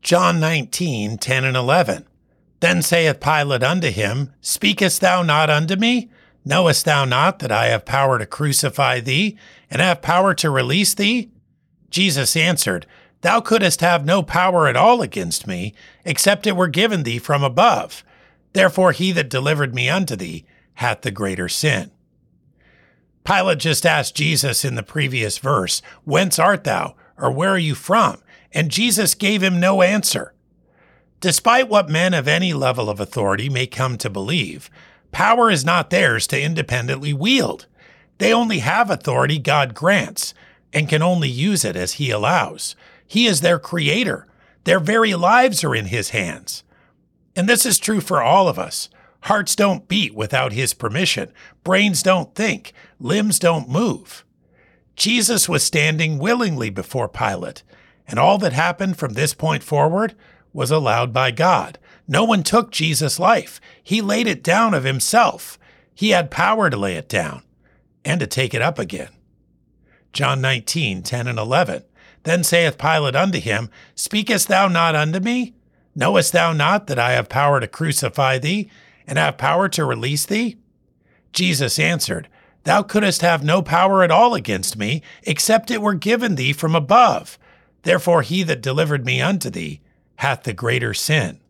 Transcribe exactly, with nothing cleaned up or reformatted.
John nineteen, ten and eleven. Then saith Pilate unto him, Speakest thou not unto me? Knowest thou not that I have power to crucify thee, and have power to release thee? Jesus answered, Thou couldst have no power at all against me, except it were given thee from above. Therefore he that delivered me unto thee hath the greater sin. Pilate just asked Jesus in the previous verse, Whence art thou, or where are you from? And Jesus gave him no answer. Despite what men of any level of authority may come to believe, power is not theirs to independently wield. They only have authority God grants, and can only use it as he allows. He is their creator. Their very lives are in his hands. And this is true for all of us. Hearts don't beat without his permission. Brains don't think. Limbs don't move. Jesus was standing willingly before Pilate, and all that happened from this point forward was allowed by God. No one took Jesus' life. He laid it down of himself. He had power to lay it down and to take it up again. John nineteen, ten and eleven. Then saith Pilate unto him, Speakest thou not unto me? Knowest thou not that I have power to crucify thee, and have power to release thee? Jesus answered, Thou couldst have no power at all against me, except it were given thee from above. Therefore he that delivered me unto thee hath the greater sin.